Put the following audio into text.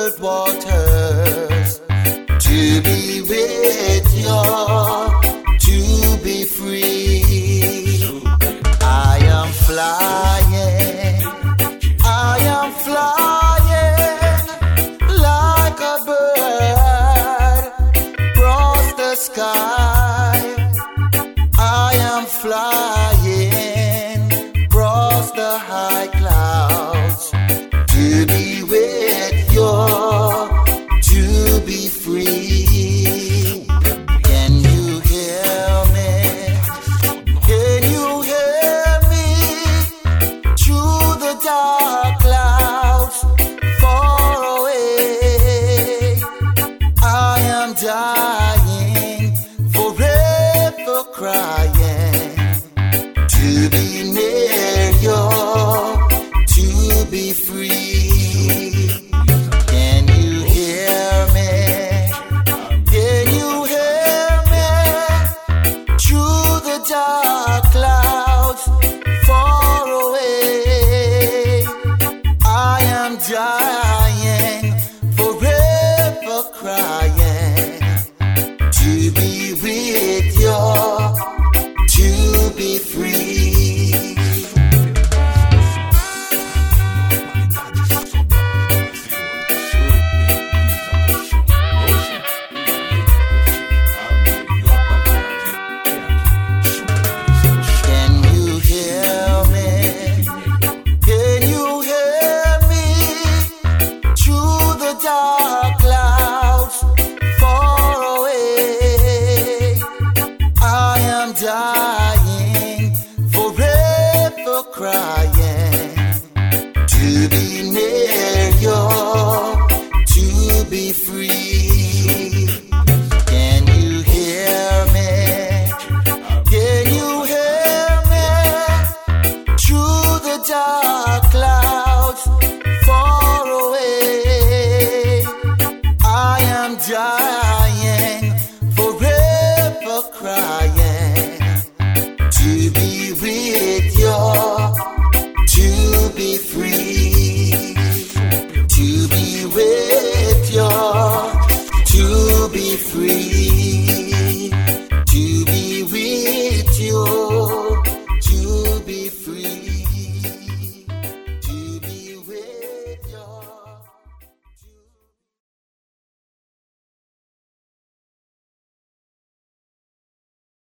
troubled waters, to be with you, to be free. I am flying, I am flying like a bird across the sky. I am flying across the high clouds, to be with you, to be free. Can you hear me? Can you hear me? Through the dark clouds, far away. I am dying, forever crying, to be near you, to be free. Can you hear me? Can you hear me? Through the dark clouds, far away. I am dying, forever crying, to be with you, to be free. Can you hear me? Can you hear me? Through the dark clouds, far away. I am dying, forever crying, to be near you, to be free. Can you hear me? Can you hear me? Through the dark clouds, far away. I am dying, forever crying, to be with you, to be free. To be with you, to be free.